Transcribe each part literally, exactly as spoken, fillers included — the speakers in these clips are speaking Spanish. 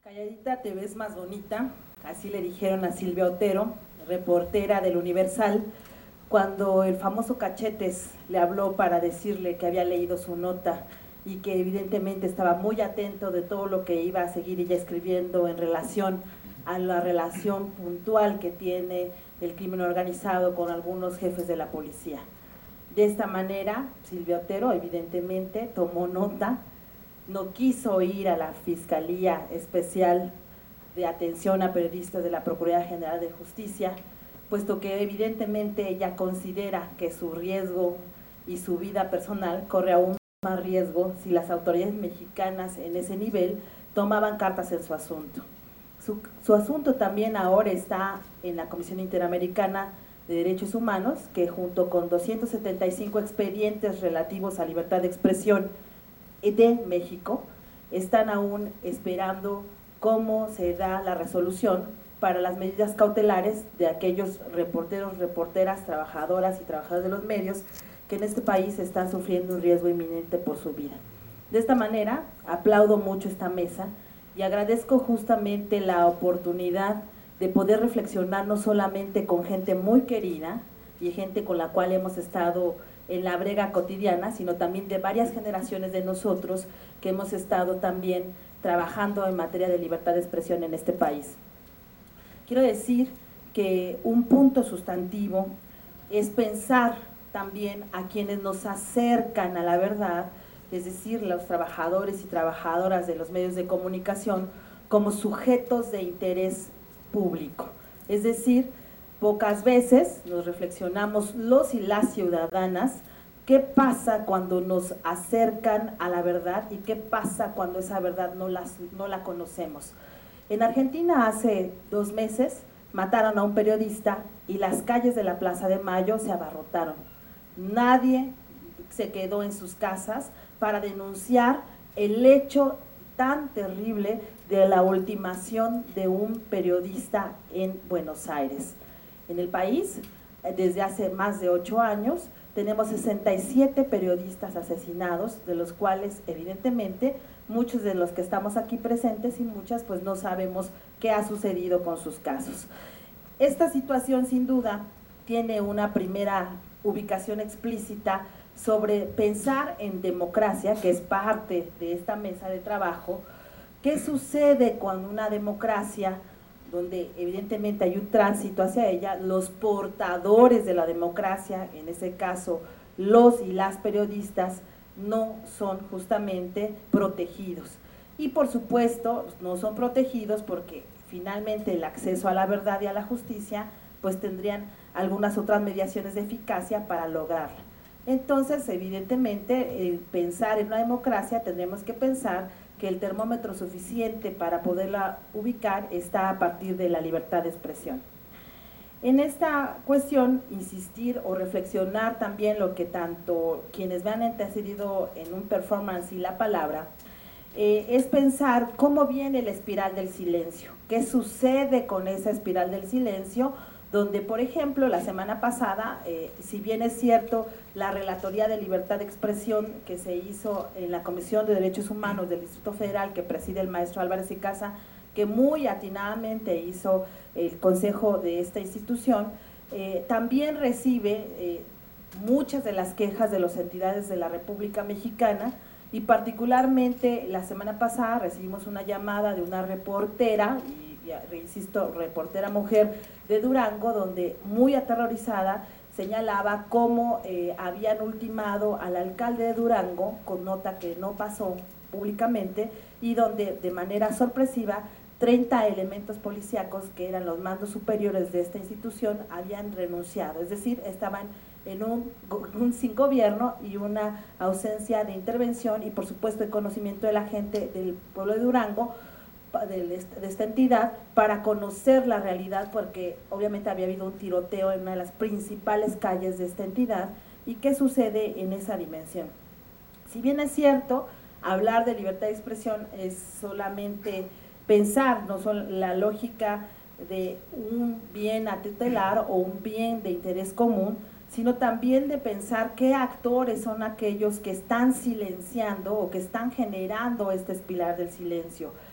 Calladita te ves más bonita, así le dijeron a Silvia Otero, reportera del Universal, cuando el famoso Cachetes le habló para decirle que había leído su nota y que evidentemente estaba muy atento de todo lo que iba a seguir ella escribiendo en relación a la relación puntual que tiene el crimen organizado con algunos jefes de la policía. De esta manera, Silvia Otero evidentemente tomó nota, no quiso ir a la Fiscalía Especial de Atención a Periodistas de la Procuraduría General de Justicia, puesto que evidentemente ella considera que su riesgo y su vida personal corre aún más riesgo si las autoridades mexicanas en ese nivel tomaban cartas en su asunto. Su, su asunto también ahora está en la Comisión Interamericana de Derechos Humanos, que junto con doscientos setenta y cinco expedientes relativos a libertad de expresión de México, están aún esperando cómo se da la resolución para las medidas cautelares de aquellos reporteros, reporteras, trabajadoras y trabajadores de los medios que en este país están sufriendo un riesgo inminente por su vida. De esta manera, aplaudo mucho esta mesa y agradezco justamente la oportunidad de poder reflexionar no solamente con gente muy querida y gente con la cual hemos estado en la brega cotidiana, sino también de varias generaciones de nosotros que hemos estado también trabajando en materia de libertad de expresión en este país. Quiero decir que un punto sustantivo es pensar también a quienes nos acercan a la verdad, es decir, los trabajadores y trabajadoras de los medios de comunicación como sujetos de interés público, es decir, pocas veces nos reflexionamos los y las ciudadanas qué pasa cuando nos acercan a la verdad y qué pasa cuando esa verdad no la, no la conocemos. En Argentina hace dos meses mataron a un periodista y las calles de la Plaza de Mayo se abarrotaron. Nadie se quedó en sus casas para denunciar el hecho tan terrible de la ultimación de un periodista en Buenos Aires. En el país, desde hace más de ocho años, tenemos sesenta y siete periodistas asesinados, de los cuales, evidentemente, muchos de los que estamos aquí presentes y muchas, pues no sabemos qué ha sucedido con sus casos. Esta situación, sin duda, tiene una primera ubicación explícita sobre pensar en democracia, que es parte de esta mesa de trabajo. ¿Qué sucede cuando una democracia, donde evidentemente hay un tránsito hacia ella, los portadores de la democracia, en ese caso los y las periodistas, no son justamente protegidos? Y por supuesto no son protegidos porque finalmente el acceso a la verdad y a la justicia pues tendrían algunas otras mediaciones de eficacia para lograrla. Entonces evidentemente eh, pensar en una democracia tendremos que pensar que el termómetro suficiente para poderla ubicar está a partir de la libertad de expresión. En esta cuestión, insistir o reflexionar también lo que tanto quienes me han antecedido en un performance y la palabra, eh, es pensar cómo viene la espiral del silencio, qué sucede con esa espiral del silencio, donde, por ejemplo, la semana pasada, eh, si bien es cierto, la Relatoría de Libertad de Expresión que se hizo en la Comisión de Derechos Humanos del Distrito Federal, que preside el maestro Álvarez y Casa, que muy atinadamente hizo el consejo de esta institución, eh, también recibe eh, muchas de las quejas de las entidades de la República Mexicana, y particularmente la semana pasada recibimos una llamada de una reportera, y insisto, reportera mujer de Durango, donde muy aterrorizada señalaba cómo eh, habían ultimado al alcalde de Durango con nota que no pasó públicamente y donde de manera sorpresiva treinta elementos policíacos que eran los mandos superiores de esta institución habían renunciado, es decir, estaban en un, un sin gobierno y una ausencia de intervención y por supuesto de conocimiento de la gente del pueblo de Durango, de esta entidad, para conocer la realidad, porque obviamente había habido un tiroteo en una de las principales calles de esta entidad. ¿Y qué sucede en esa dimensión? Si bien es cierto, hablar de libertad de expresión es solamente pensar, no son la lógica de un bien a tutelar o un bien de interés común, sino también de pensar qué actores son aquellos que están silenciando o que están generando este espiral del silencio.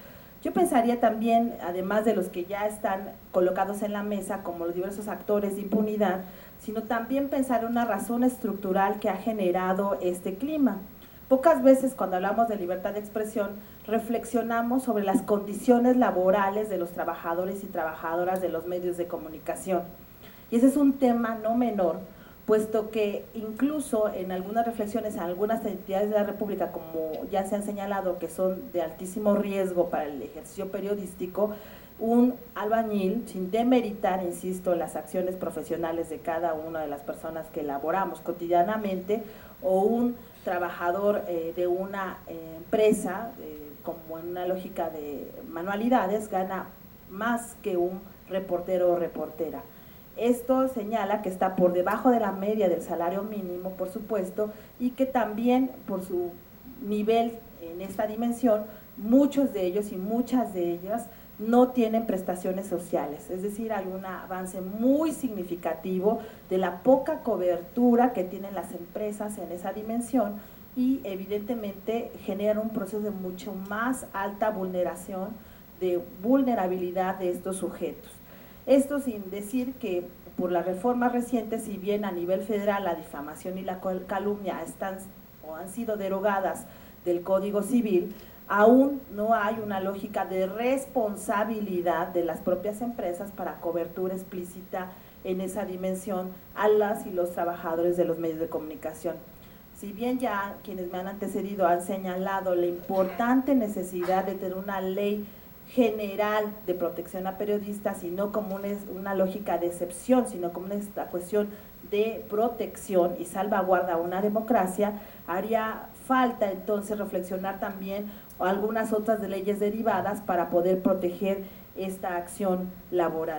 Yo pensaría también, además de los que ya están colocados en la mesa, como los diversos actores de impunidad, sino también pensar en una razón estructural que ha generado este clima. Pocas veces cuando hablamos de libertad de expresión reflexionamos sobre las condiciones laborales de los trabajadores y trabajadoras de los medios de comunicación. Y ese es un tema no menor, puesto que incluso en algunas reflexiones en algunas entidades de la República, como ya se han señalado que son de altísimo riesgo para el ejercicio periodístico, un albañil, sin demeritar, insisto, las acciones profesionales de cada una de las personas que elaboramos cotidianamente, o un trabajador eh, de una eh, empresa, eh, como en una lógica de manualidades, gana más que un reportero o reportera. Esto señala que está por debajo de la media del salario mínimo, por supuesto, y que también por su nivel en esta dimensión, muchos de ellos y muchas de ellas no tienen prestaciones sociales, es decir, hay un avance muy significativo de la poca cobertura que tienen las empresas en esa dimensión y evidentemente generan un proceso de mucho más alta vulneración, de vulnerabilidad de estos sujetos. Esto sin decir que por las reformas recientes, si bien a nivel federal la difamación y la calumnia están o han sido derogadas del Código Civil, aún no hay una lógica de responsabilidad de las propias empresas para cobertura explícita en esa dimensión a las y los trabajadores de los medios de comunicación. Si bien ya quienes me han antecedido han señalado la importante necesidad de tener una ley general de protección a periodistas y no como una, una lógica de excepción, sino como una cuestión de protección y salvaguarda a una democracia, haría falta entonces reflexionar también algunas otras de leyes derivadas para poder proteger esta acción laboral.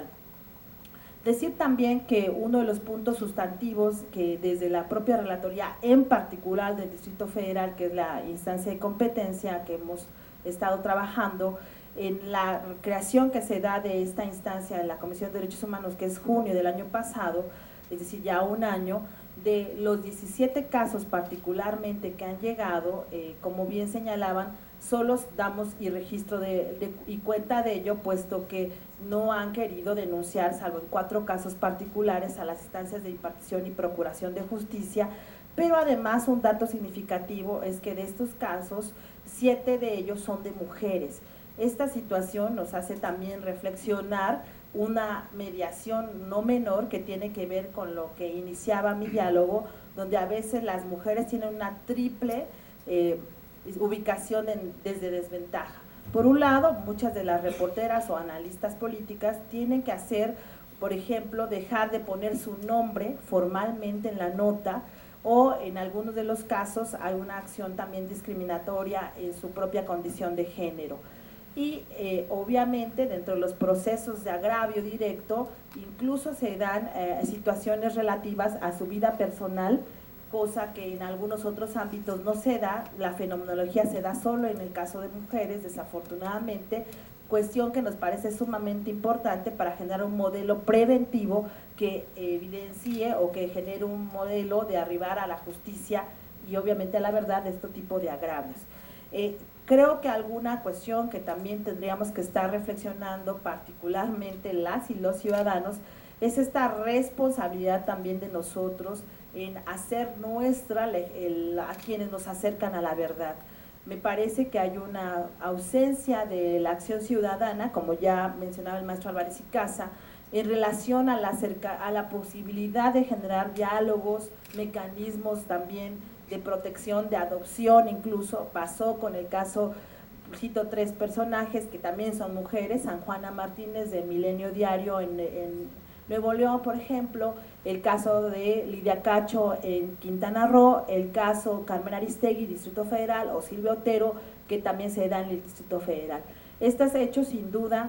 Decir también que uno de los puntos sustantivos que desde la propia relatoría, en particular del Distrito Federal, que es la instancia de competencia que hemos estado trabajando, en la creación que se da de esta instancia de la Comisión de Derechos Humanos, que es junio del año pasado, es decir, ya un año, de los diecisiete casos particularmente que han llegado, eh, como bien señalaban, solo damos y registro de, de, y cuenta de ello, puesto que no han querido denunciar, salvo en cuatro casos particulares, a las instancias de impartición y procuración de justicia, pero además un dato significativo es que de estos casos, siete de ellos son de mujeres. Esta situación nos hace también reflexionar una mediación no menor que tiene que ver con lo que iniciaba mi diálogo, donde a veces las mujeres tienen una triple eh, ubicación en, desde desventaja. Por un lado, muchas de las reporteras o analistas políticas tienen que hacer, por ejemplo, dejar de poner su nombre formalmente en la nota, o en algunos de los casos hay una acción también discriminatoria en su propia condición de género. Y eh, obviamente dentro de los procesos de agravio directo incluso se dan eh, situaciones relativas a su vida personal, cosa que en algunos otros ámbitos no se da. La fenomenología se da solo en el caso de mujeres, desafortunadamente, cuestión que nos parece sumamente importante para generar un modelo preventivo que evidencie o que genere un modelo de arribar a la justicia y obviamente a la verdad de este tipo de agravios. Eh, creo que alguna cuestión que también tendríamos que estar reflexionando, particularmente las y los ciudadanos, es esta responsabilidad también de nosotros en hacer nuestra el, a quienes nos acercan a la verdad. Me parece que hay una ausencia de la acción ciudadana, como ya mencionaba el maestro Álvarez y Casa, en relación a la, cerca, a la posibilidad de generar diálogos, mecanismos también de protección, de adopción. Incluso pasó con el caso, cito tres personajes que también son mujeres, San Juana Martínez de Milenio Diario en, en Nuevo León, por ejemplo, el caso de Lidia Cacho en Quintana Roo, el caso Carmen Aristegui, Distrito Federal, o Silvia Otero, que también se da en el Distrito Federal. Estos hechos sin duda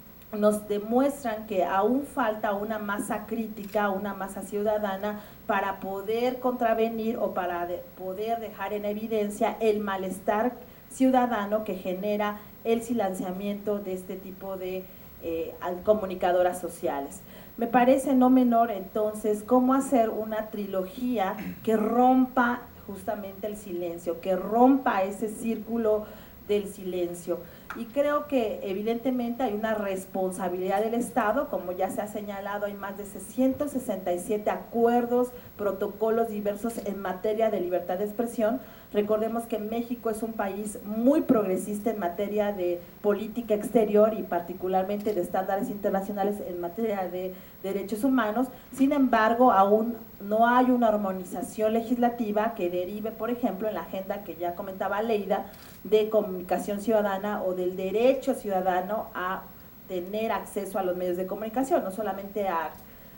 nos demuestran que aún falta una masa crítica, una masa ciudadana para poder contravenir o para de, poder dejar en evidencia el malestar ciudadano que genera el silenciamiento de este tipo de eh, comunicadoras sociales. Me parece no menor entonces cómo hacer una trilogía que rompa justamente el silencio, que rompa ese círculo del silencio. Y creo que evidentemente hay una responsabilidad del Estado, como ya se ha señalado, hay más de ciento sesenta y siete acuerdos, protocolos diversos en materia de libertad de expresión. Recordemos que México es un país muy progresista en materia de política exterior y particularmente de estándares internacionales en materia de derechos humanos. Sin embargo, aún no hay una armonización legislativa que derive, por ejemplo, en la agenda que ya comentaba Leida, de comunicación ciudadana o del derecho ciudadano a tener acceso a los medios de comunicación, no solamente a,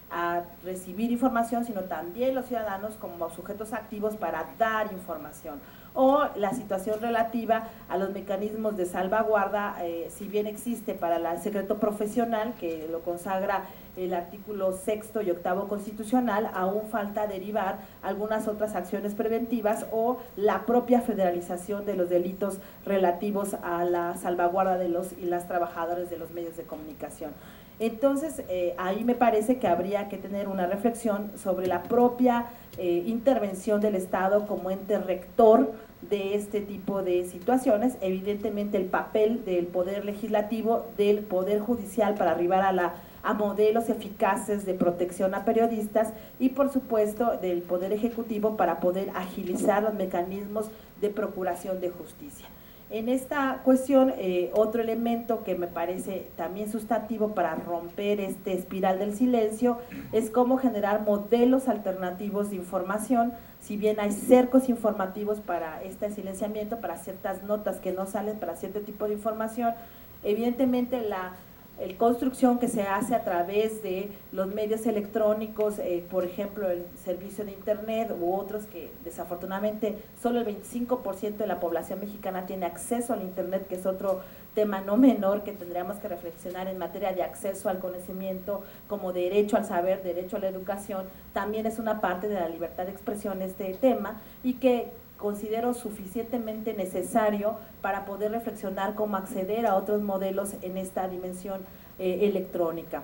a recibir información, sino también los ciudadanos como sujetos activos para dar información. O la situación relativa a los mecanismos de salvaguarda, eh, si bien existe para el secreto profesional, que lo consagra el artículo sexto y octavo constitucional, aún falta derivar algunas otras acciones preventivas o la propia federalización de los delitos relativos a la salvaguarda de los y las trabajadoras de los medios de comunicación. Entonces, eh, ahí me parece que habría que tener una reflexión sobre la propia eh, intervención del Estado como ente rector de este tipo de situaciones, evidentemente el papel del Poder Legislativo, del Poder Judicial para arribar a, la, a modelos eficaces de protección a periodistas y por supuesto del Poder Ejecutivo para poder agilizar los mecanismos de procuración de justicia. En esta cuestión, eh, otro elemento que me parece también sustantivo para romper este espiral del silencio es cómo generar modelos alternativos de información. Si bien hay cercos informativos para este silenciamiento, para ciertas notas que no salen, para cierto tipo de información, evidentemente la el construcción que se hace a través de los medios electrónicos, eh, por ejemplo el servicio de internet u otros que desafortunadamente solo el veinticinco por ciento de la población mexicana tiene acceso al internet, que es otro tema no menor que tendríamos que reflexionar en materia de acceso al conocimiento como derecho al saber, derecho a la educación, también es una parte de la libertad de expresión este tema y que considero suficientemente necesario para poder reflexionar cómo acceder a otros modelos en esta dimensión eh, electrónica.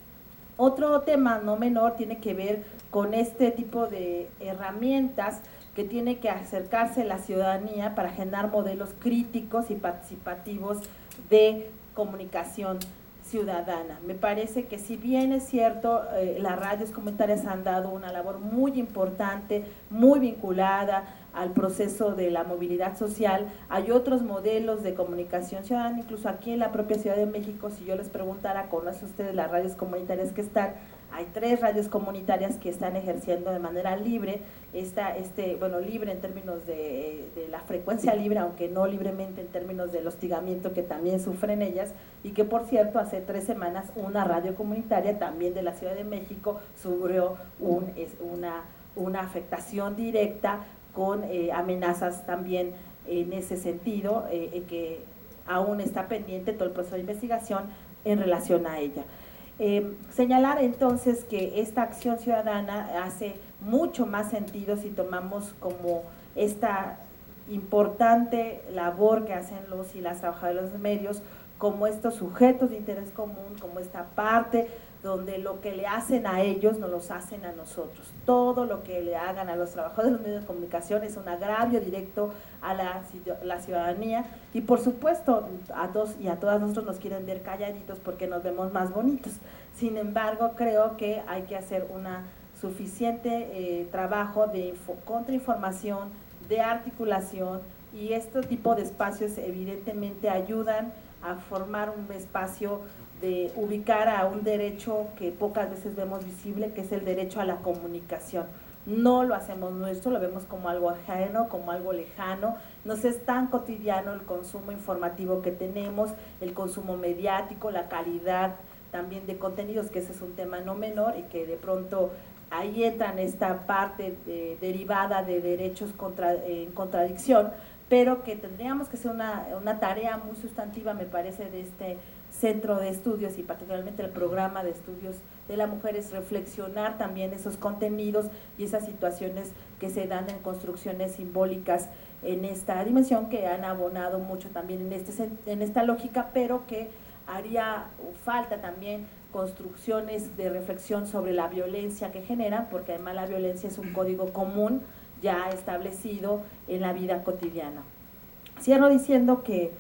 Otro tema no menor tiene que ver con este tipo de herramientas que tiene que acercarse la ciudadanía para generar modelos críticos y participativos de comunicación ciudadana. Me parece que si bien es cierto, eh, las radios comunitarias han dado una labor muy importante, muy vinculada al proceso de la movilidad social, hay otros modelos de comunicación ciudadana, incluso aquí en la propia Ciudad de México, si yo les preguntara, ¿conocen ustedes las radios comunitarias que están? Hay tres radios comunitarias que están ejerciendo de manera libre, esta, este, bueno, libre en términos de, de la frecuencia libre, aunque no libremente en términos del hostigamiento que también sufren ellas, y que por cierto hace tres semanas una radio comunitaria también de la Ciudad de México sufrió un, es, una, una afectación directa con eh, amenazas también en ese sentido, eh, que aún está pendiente todo el proceso de investigación en relación a ella. Eh, señalar entonces que esta acción ciudadana hace mucho más sentido si tomamos como esta importante labor que hacen los y las trabajadoras de los medios como estos sujetos de interés común, como esta parte donde lo que le hacen a ellos nos los hacen a nosotros. Todo lo que le hagan a los trabajadores de los medios de comunicación es un agravio directo a la, la ciudadanía y por supuesto a todos y a todas nosotros nos quieren ver calladitos porque nos vemos más bonitos. Sin embargo, creo que hay que hacer un suficiente eh, trabajo de info, contrainformación, de articulación y este tipo de espacios evidentemente ayudan a formar un espacio de ubicar a un derecho que pocas veces vemos visible, que es el derecho a la comunicación. No lo hacemos nuestro, lo vemos como algo ajeno, como algo lejano, nos es tan cotidiano el consumo informativo que tenemos, el consumo mediático, la calidad también de contenidos, que ese es un tema no menor y que de pronto ahí entra en esta parte de, derivada de derechos contra, eh, en contradicción, pero que tendríamos que hacer una, una tarea muy sustantiva, me parece, de este centro de estudios y particularmente el programa de estudios de la mujer, es reflexionar también esos contenidos y esas situaciones que se dan en construcciones simbólicas en esta dimensión, que han abonado mucho también en, este, en esta lógica, pero que haría falta también construcciones de reflexión sobre la violencia que generan, porque además la violencia es un código común ya establecido en la vida cotidiana. Cierro diciendo que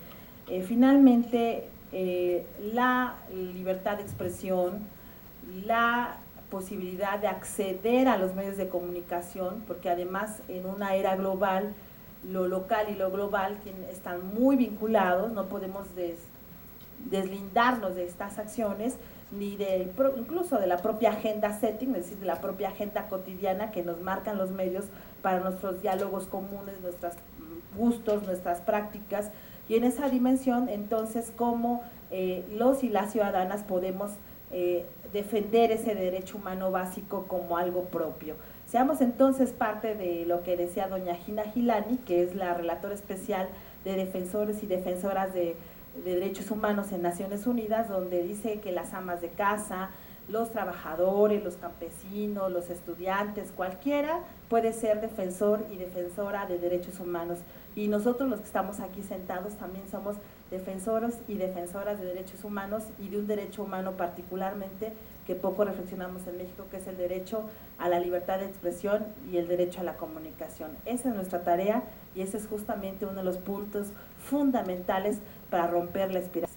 Eh, finalmente, eh, la libertad de expresión, la posibilidad de acceder a los medios de comunicación, porque además en una era global, lo local y lo global están muy vinculados, no podemos des, deslindarnos de estas acciones, ni de, incluso de la propia agenda setting, es decir, de la propia agenda cotidiana que nos marcan los medios para nuestros diálogos comunes, nuestros gustos, nuestras prácticas, y en esa dimensión, entonces, cómo eh, los y las ciudadanas podemos eh, defender ese derecho humano básico como algo propio. Seamos entonces parte de lo que decía doña Gina Gilani, que es la relatora especial de defensores y defensoras de, de derechos humanos en Naciones Unidas, donde dice que las amas de casa, los trabajadores, los campesinos, los estudiantes, cualquiera puede ser defensor y defensora de derechos humanos. Y nosotros los que estamos aquí sentados también somos defensores y defensoras de derechos humanos y de un derecho humano particularmente que poco reflexionamos en México, que es el derecho a la libertad de expresión y el derecho a la comunicación. Esa es nuestra tarea y ese es justamente uno de los puntos fundamentales para romper la espiral.